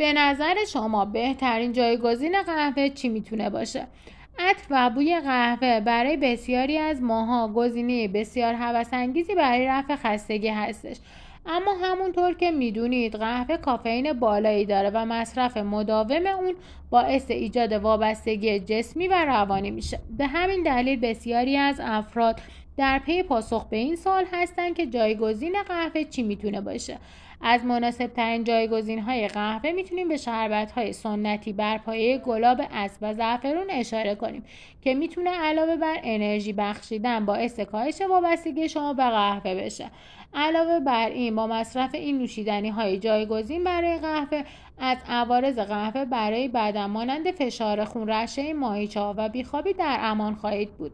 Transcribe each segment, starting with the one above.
به نظر شما بهترین جایگزین قهوه چی میتونه باشه؟ عطر و بوی قهوه برای بسیاری از ماها گزینه بسیار هوس‌انگیزی برای رفع خستگی هستش. اما همونطور که میدونید قهوه کافئین بالایی داره و مصرف مداوم اون باعث ایجاد وابستگی جسمی و روانی میشه. به همین دلیل بسیاری از افراد در پی پاسخ به این سوال هستن که جایگزین قهوه چی میتونه باشه. از مناسب ترین جایگزین های قهوه میتونیم به شربت های سنتی بر پایه گلاب اسب و زعفرون اشاره کنیم که میتونه علاوه بر انرژی بخشیدن باعث کاهش وابستگی شما به قهوه بشه. علاوه بر این با مصرف این نوشیدنی های جایگزین برای قهوه از عوارض قهوه برای بدن مانند فشار خون، رشحه ماهیچه‌ها و بیخوابی در امان خواهید بود.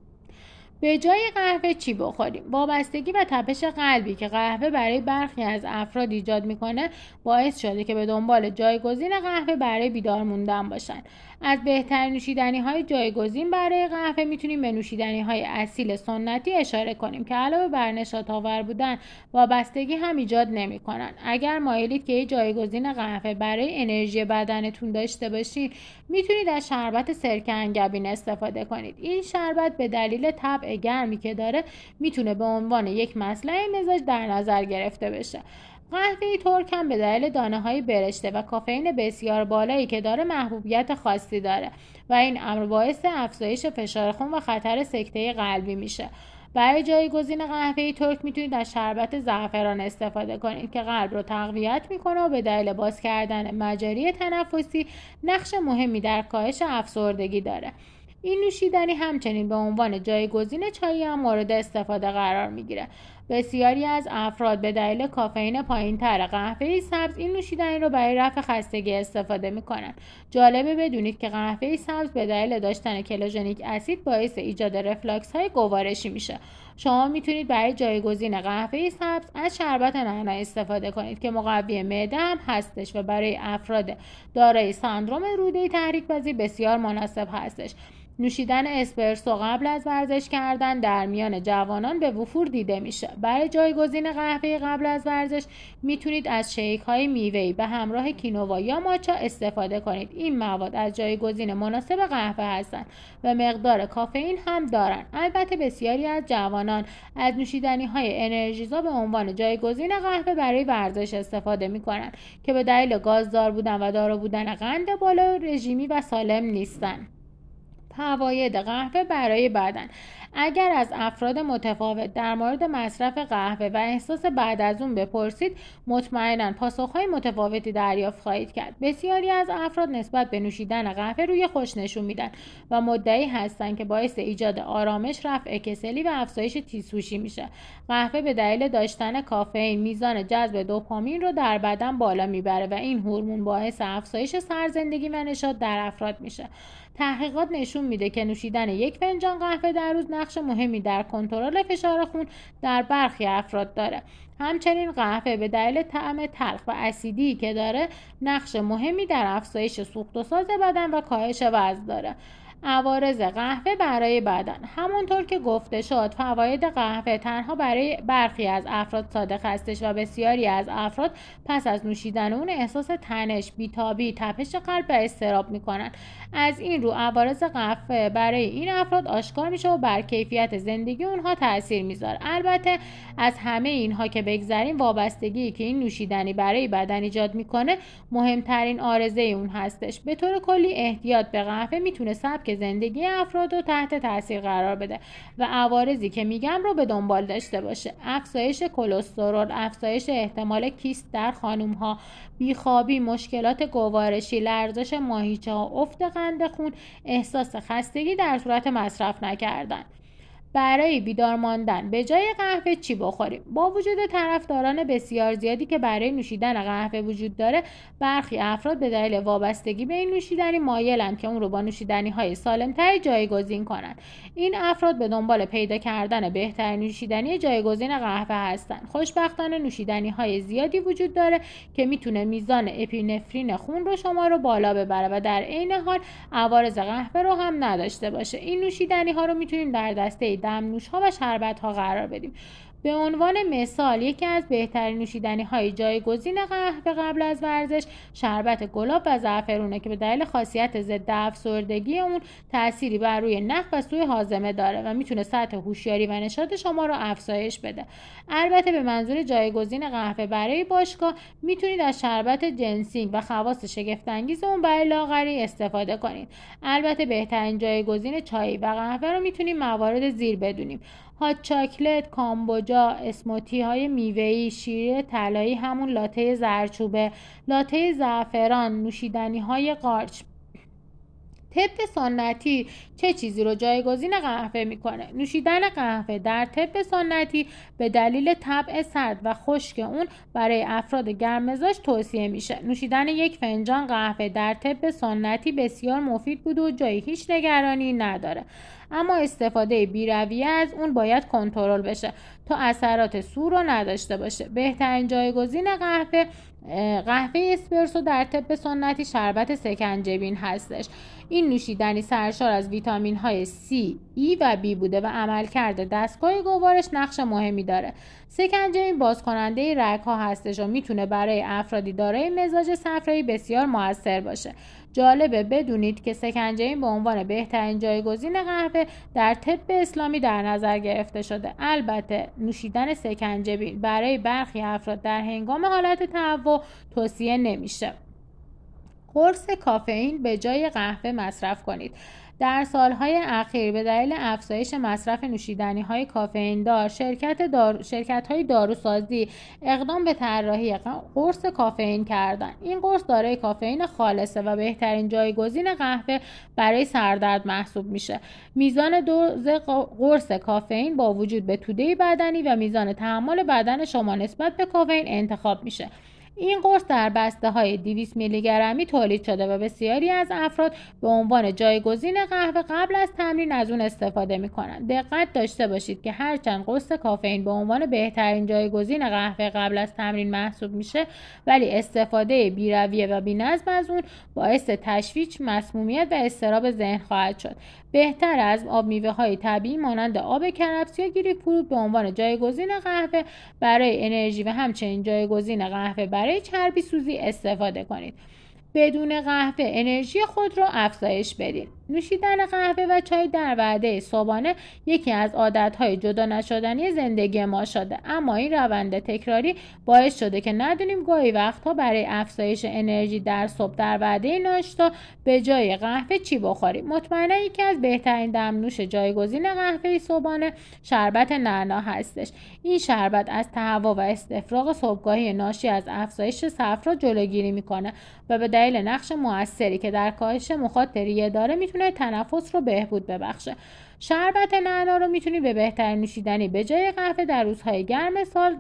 به جای قهوه چی بخوریم؟ وابستگی و تپش قلبی که قهوه برای برخی از افراد ایجاد میکنه باعث شده که به دنبال جایگزین قهوه برای بیدار موندن باشن. از بهترین نوشیدنی های جایگزین برای قهوه میتونیم به نوشیدنی های اصیل سنتی اشاره کنیم که علاوه بر نشاط آور بودن وابستگی هم ایجاد نمیکنن. اگر مایلید که یک جایگزین قهوه برای انرژی بدنتون داشته باشید میتونید از شربت سرکه انگبین استفاده کنید. این شربت به دلیل طبع گرمی که داره میتونه به عنوان یک مصلحه مزاج در نظر گرفته بشه. قهوه ترک هم به دلیل دانه‌های برشته و کافئین بسیار بالایی که داره محبوبیت خاصی داره و این امر باعث افزایش فشار خون و خطر سکته قلبی میشه. برای جایگزین قهوه ترک میتونید از شربت زعفران استفاده کنید که قلب رو تقویت میکنه و به دلیل باز کردن مجاری تنفسی نقش مهمی در کاهش افسردگی داره. این نوشیدنی همچنین به عنوان جایگزین چای هم مورد استفاده قرار میگیره. بسیاری از افراد به دلیل کافئین پایین‌تر قهوه سبز این نوشیدنی رو برای رفع خستگی استفاده میکنن. جالبه بدونید که قهوه سبز به دلیل داشتن کلوژنیک اسید باعث ایجاد رفلاکس های گوارشی میشه. شما میتونید برای جایگزین قهوه سبز از شربت نعنا استفاده کنید که مقوی معده هم هستش و برای افراد دارای سندرم روده تحریک‌پذیر بسیار مناسب هستش. نوشیدن اسپرسو قبل از ورزش کردن در میان جوانان به وفور دیده میشه. برای جایگزین قهوه قبل از ورزش میتونید از شیک های میوه‌ای به همراه کینوا یا ماچا استفاده کنید. این مواد از جایگزین مناسب قهوه هستند و مقدار کافئین هم دارن. البته بسیاری از جوانان از نوشیدنی های انرژیزا به عنوان جایگزین قهوه برای ورزش استفاده میکنن که به دلیل گازدار بودن و دارا بودن قند بالا رژیمی و سالم نیستن. فواید قهوه برای بدن. اگر از افراد متفاوت در مورد مصرف قهوه و احساس بعد از اون بپرسید مطمئناً پاسخهای متفاوتی دریافت خواهید کرد. بسیاری از افراد نسبت به نوشیدن قهوه روی خوش نشون میدن و مدعی هستند که باعث ایجاد آرامش، رفع کسلی و افزایش تیزهوشی میشه. قهوه به دلیل داشتن کافئین میزان جذب دوپامین رو در بدن بالا میبره و این هورمون باعث افزایش سرزندگی و نشاط در افراد میشه. تحقیقات نشون میده که نوشیدن یک فنجان قهوه در روز نقش مهمی در کنترل فشار خون در برخی افراد داره. همچنین قهوه به دلیل طعم تلخ و اسیدی که داره نقش مهمی در افزایش سوخت و ساز بدن و کاهش وزن داره. عوارض قهوه برای بدن. همونطور که گفته شد فواید قهوه تنها برای برخی از افراد صادق هستش و بسیاری از افراد پس از نوشیدن اون احساس تنش، بیتابی، تپش قلب و اضطراب میکنن. از این رو عوارض قهوه برای این افراد آشکار میشه و بر کیفیت زندگی اونها تاثیر میذاره. البته از همه اینها که بگذریم وابستگی که این نوشیدنی برای بدن ایجاد میکنه مهمترین عارضه اون هستش. به طور کلی احتیاط به قهوه میتونه سبک زندگی افراد رو تحت تاثیر قرار بده و عوارضی که میگم رو به دنبال داشته باشه. افزایش کلسترول، افزایش احتمال کیست در خانم‌ها، بیخوابی، مشکلات گوارشی، لرزش ماهیچه‌ها، افت قند خون، احساس خستگی در صورت مصرف نکردن. برای بیدار ماندن به جای قهوه چی بخوریم؟ با وجود طرفداران بسیار زیادی که برای نوشیدن قهوه وجود داره، برخی افراد به دلیل وابستگی به این نوشیدنی مایلند که اون رو با نوشیدنی های سالم‌تری جایگزین کنند. این افراد به دنبال پیدا کردن بهترین نوشیدنی جایگزین قهوه هستند. خوشبختانه نوشیدنی های زیادی وجود داره که میتونه میزان اپینفرین خون رو شما رو بالا ببره و در عین حال عوارض قهوه رو هم نداشته باشه. این نوشیدنی ها رو میتونیم در دسته دمنوش ها و شربت ها قرار بدیم. به عنوان مثال یکی از بهترین نوشیدنی‌های جایگزین قهوه قبل از ورزش شربت گلاب و زعفرونه که به دلیل خاصیت ضد افسردگی اون تأثیری بر روی نفس و سوی هاضمه داره و میتونه سطح هوشیاری و نشاط شما رو افزایش بده. البته به منظور جایگزین قهوه برای باشگاه میتونید از شربت جنسینگ و خواص شگفت‌انگیز اون برای لاغری استفاده کنید. البته بهترین جایگزین چای و قهوه رو میتونیم موارد زیر بدونیم: هات چاکلت، کامبوجا، اسموتی های میوه‌ای، شیر طلایی همون لاته زردچوبه، لاته زعفران، نوشیدنی های قارچ. طب سنتی چه چیزی رو جایگزین قهوه میکنه؟ نوشیدن قهوه در طب سنتی به دلیل طبع سرد و خشک اون برای افراد گرم‌مزاج توصیه میشه. نوشیدن یک فنجان قهوه در طب سنتی بسیار مفید بود و جای هیچ نگرانی نداره، اما استفاده بی‌رویه از اون باید کنترل بشه تا اثرات سو رو نداشته باشه. بهترین جایگزین قهوه اسپرسو در طب سنتی شربت سکنجبین هستش. این نوشیدنی سرشار از ویتامین های C, E و B بوده و عملکرد دستگاه گوارش نقش مهمی داره. سکنجبین باز کننده رگ ها هستش و میتونه برای افرادی دارای مزاج صفرایی بسیار موثر باشه. جالبه بدونید که سکنجبین به عنوان بهترین جایگزین قهوه در طب اسلامی در نظر گرفته شده. البته نوشیدن سکنجبین برای برخی افراد در هنگام حالت تهوع توصیه نمیشه. قرص کافئین به جای قهوه مصرف کنید. در سالهای اخیر به دلیل افزایش مصرف نوشیدنی‌های کافئین دار شرکت‌های داروسازی اقدام به طراحی قرص کافئین کردند. این قرص دارای کافئین خالصه و بهترین جایگزین قهوه برای سردرد محسوب میشه. میزان دوز قرص کافئین با وجود به توده بدنی و میزان تحمل بدن شما نسبت به کافئین انتخاب میشه. این قرص در بسته‌های 200 میلی گرمی تولید شده و بسیاری از افراد به عنوان جایگزین قهوه قبل از تمرین از اون استفاده می‌کنند. دقت داشته باشید که هرچند قرص کافئین به عنوان بهترین جایگزین قهوه قبل از تمرین محسوب میشه، ولی استفاده بی‌رویه و بی‌نظم از اون باعث تشویش، مسمومیت و اضطراب ذهن خواهد شد. بهتر از آب میوه‌های طبیعی مانند آب کرفس یا گریپ فروت به عنوان جایگزین قهوه برای انرژی و همچنین جایگزین قهوه برای چربی سوزی استفاده کنید. بدون قهوه انرژی خود را افزایش بدید. نوشیدن قهوه و چای در وعده صبحانه یکی از عادت‌های جدا نشدنی زندگی ما شده، اما این روند تکراری باعث شده که ندونیم گاهی وقتها برای افزایش انرژی در صبح در وعده ناشتا به جای قهوه چی بخوریم. مطمئنا یکی از بهترین دمنوش جایگزین قهوه صبحانه شربت نعنا هستش. این شربت از تهوع و استفراغ صبحگاهی ناشی از افزایش صفرا جلوگیری میکنه و به دلیل نقش موثری که در کاهش مخاط ریه داره میتونه تنفس رو بهبود ببخشه. شربت نعنا رو میتونید به بهترین نوشیدنی به جای قهوه در روزهای گرم سال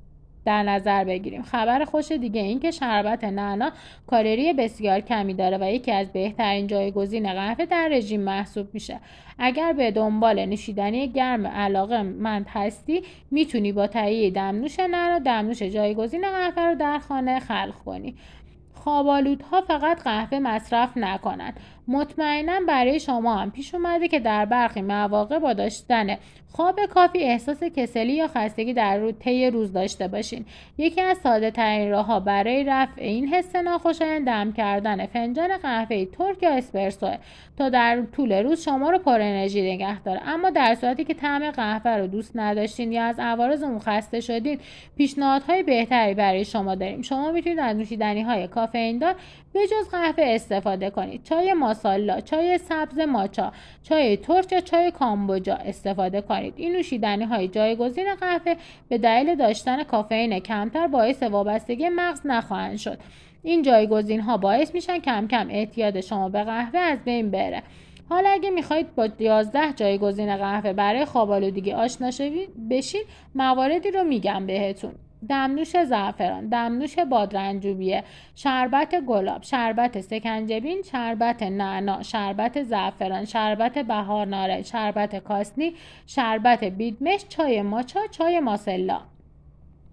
در نظر بگیریم. خبر خوش دیگه این که شربت نعنا کالری بسیار کمی داره و یکی از بهترین جایگزین قهوه در رژیم محسوب میشه. اگر به دنبال نوشیدنی گرم علاقه‌مند هستی، میتونی با تهیه دمنوش نعنا دمنوش جایگزین قهوه رو در خانه خلق کنی. خواب‌آلودها فقط قهوه مصرف نکنند. مطمئناً برای شما هم پیش اومده که در برخی مواقع با داشتن خواب کافی احساس کسلی یا خستگی در طی روز داشته باشین. یکی از ساده ترین راه‌ها برای رفع این حس ناخوشایند دم کردن فنجان قهوه ترک یا اسپرسو تا در طول روز شما رو پر انرژی نگه داره. اما در صورتی که طعم قهوه رو دوست نداشتین یا از عوارض اون خسته شدین، پیشنهادهای بهتری برای شما داریم. شما میتونید از نوشیدنی‌های کافئین دار به جز قهوه استفاده کنید. چای ماسالا، چای سبز ماچا، چای ترک یا چای کامبوجا استفاده کنید. این نوشیدنی‌های جایگزین قهوه به دلیل داشتن کافئین کمتر باعث وابستگی مغز نخواهند شد. این جایگزین‌ها باعث میشن کم کم اعتیاد شما به قهوه از بین بره. حالا اگه میخواید با 11 جایگزین قهوه برای خواب‌آلودگی آشنا بشید، مواردی رو میگم بهتون: دمنوش زعفران، دمنوش بادرنجوبیه، شربت گلاب، شربت سکنجبین، شربت نعنا، شربت زعفران، شربت بهار نارنج، شربت کاسنی، شربت بیدمش، چای ماچا، چای ماسلا.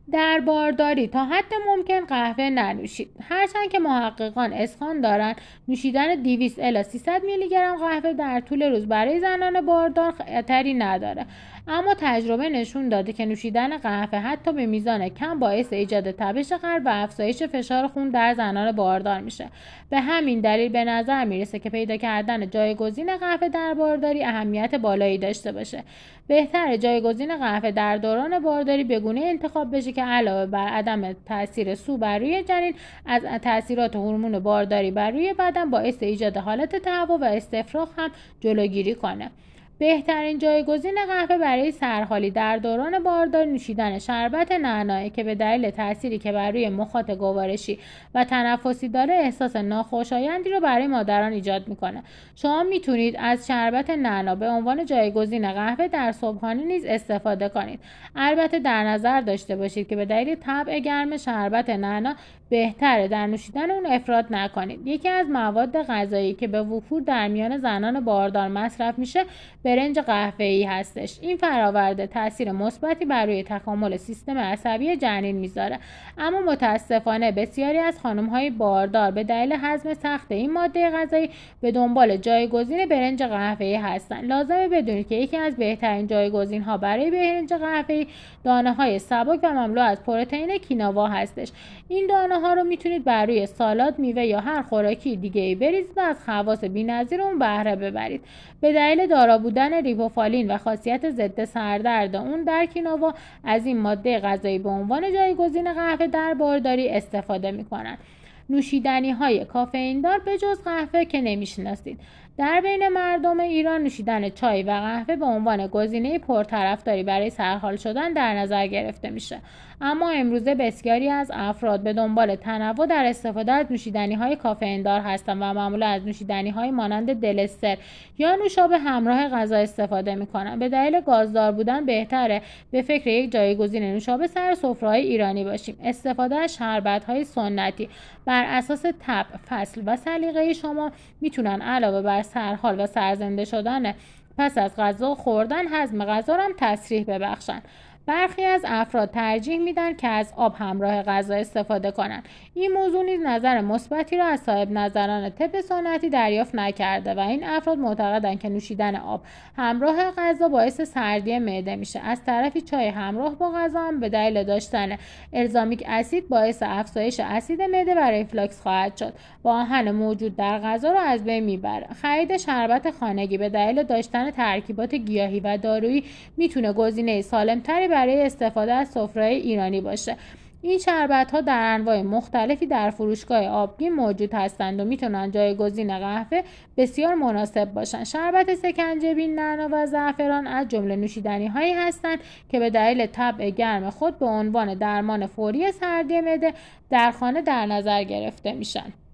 در بارداری تا حد ممکن قهوه ننوشید. هرچند که محققان اسخوان دارند نوشیدن 200 الی 300 میلی گرم قهوه در طول روز برای زنان باردار خطری نداره، اما تجربه نشون داده که نوشیدن قهوه حتی به میزان کم باعث ایجاد تپش قلب و افزایش فشار خون در زنان باردار میشه. به همین دلیل به نظر میرسه که پیدا کردن جایگزین قهوه در بارداری اهمیت بالایی داشته باشه. بهتره جایگزین قهوه در دوران بارداری به گونه انتخاب بشه که علاوه بر عدم تاثیر سو بر روی جنین، از تاثیرات هورمون بارداری بر روی بدن باعث ایجاد حالت تهوع و استفراغ هم جلوگیری کنه. بهترین جایگزین قهوه برای سرحالی در دوران بارداری نوشیدن شربت نعنایی که به دلیل تأثیری که بر روی مخاط گوارشی و تنفسی داره احساس ناخوشایندی رو برای مادران ایجاد میکنه. شما میتونید از شربت نعنا به عنوان جایگزین قهوه در صبحانه نیز استفاده کنید. البته در نظر داشته باشید که به دلیل طبع گرم شربت نعنا بهتره در نوشیدن اون افراط نکنید. یکی از مواد غذایی که به وفور در میان زنان باردار مصرف میشه برنج قهوه‌ای هستش. این فراورده تاثیر مثبتی بر روی تکامل سیستم عصبی جنین میذاره، اما متاسفانه بسیاری از خانم‌های باردار به دلیل هضم سخت این ماده غذایی به دنبال جایگزین برنج قهوه‌ای هستند. لازمه بدونید که یکی از بهترین جایگزین‌ها برای برنج قهوه‌ای دانه‌های سبک و مملو از پروتئین کینوا هستش. این دانه‌ها رو میتونید بر روی سالاد، میوه یا هر خوراکی دیگه‌ای بریزید و از خواص بی‌نظیر اون بهره ببرید. به دلیل دارا بودن ریبوفالین و خاصیت ضد سردرد اون در کینوا، از این ماده غذایی به عنوان جایگزین قهوه در بارداری استفاده می‌کنند. نوشیدنی‌های کافئین‌دار به جز قهوه که نمی‌شناسید. در بین مردم ایران نوشیدن چای و قهوه به عنوان گزینه پرطرفداری برای سرحال شدن در نظر گرفته میشه، اما امروزه بسیاری از افراد به دنبال تنوع در استفاده از نوشیدنی‌های کافئین‌دار هستند و معمولا از نوشیدنی‌های مانند دلستر یا نوشابه همراه غذا استفاده می‌کنند. به دلیل گازدار بودن بهتره به فکر یک جایگزین نوشابه سر سفره‌های ایرانی باشیم. استفاده از شربت‌های سنتی بر اساس طبع، فصل و سلیقه شما میتونن علاوه بر سرحال و سرزنده شدن پس از غذا خوردن، هضم غذا هم تسریع ببخشن. برخی از افراد ترجیح میدن که از آب همراه غذا استفاده کنند. این موضوع نیز نظر مثبتی را از صاحب نظران طب سنتی دریافت نکرده و این افراد معتقدند که نوشیدن آب همراه غذا باعث سردی معده میشه. از طرفی چای همراه با غذا هم به دلیل داشتن الزامیک اسید باعث افزایش اسید معده و ریفلاکس خواهد شد و آهن موجود در غذا را از بین میبره. خرید شربت خانگی به دلیل داشتن ترکیبات گیاهی و دارویی میتونه گزینه سالمتری برای استفاده از سفره ایرانی باشه. این شربت‌ها در انواع مختلفی در فروشگاه آبگین موجود هستند و میتونن جایگزین قهوه بسیار مناسب باشن. شربت سکنجبین، نعنا و زعفران از جمله نوشیدنی‌هایی هستند که به دلیل طبع گرم خود به عنوان درمان فوری سردی معده در خانه در نظر گرفته میشن.